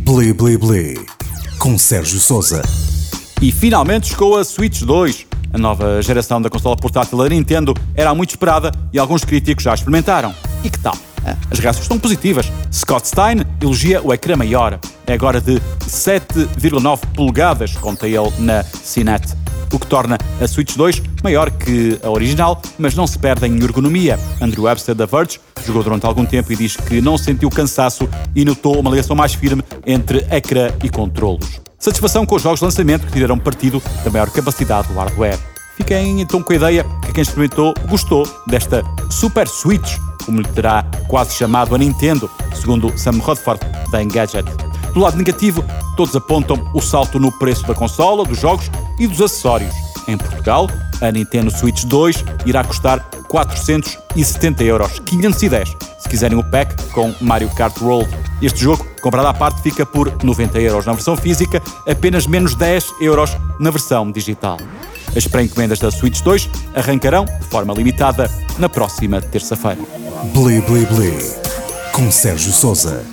Bli Bli Bli, com Sérgio Sousa. E finalmente chegou a Switch 2. A nova geração da consola portátil da Nintendo era muito esperada e alguns críticos já a experimentaram. E que tal? As reações estão positivas. Scott Stein elogia o ecrã maior. É agora de 7,9 polegadas, conta ele na CNET. O que torna a Switch 2 maior que a original, mas não se perde em ergonomia. Andrew Webster, da Verge, jogou durante algum tempo e diz que não sentiu cansaço e notou uma ligação mais firme entre ecrã e controlos. Satisfação com os jogos de lançamento que tiveram partido da maior capacidade do hardware. Fiquem então com a ideia que quem experimentou gostou desta Super Switch, como lhe terá quase chamado a Nintendo, segundo Sam Rutherford, da Engadget. Do lado negativo, todos apontam o salto no preço da consola, dos jogos e dos acessórios. Em Portugal, a Nintendo Switch 2 irá custar 470 €, 510 se quiserem o pack com Mario Kart World. Este jogo, comprado à parte, fica por 90 € na versão física, apenas menos 10 € na versão digital. As pré-encomendas da Switch 2 arrancarão de forma limitada na próxima terça-feira. Bli Bli Bli, com Sérgio Sousa.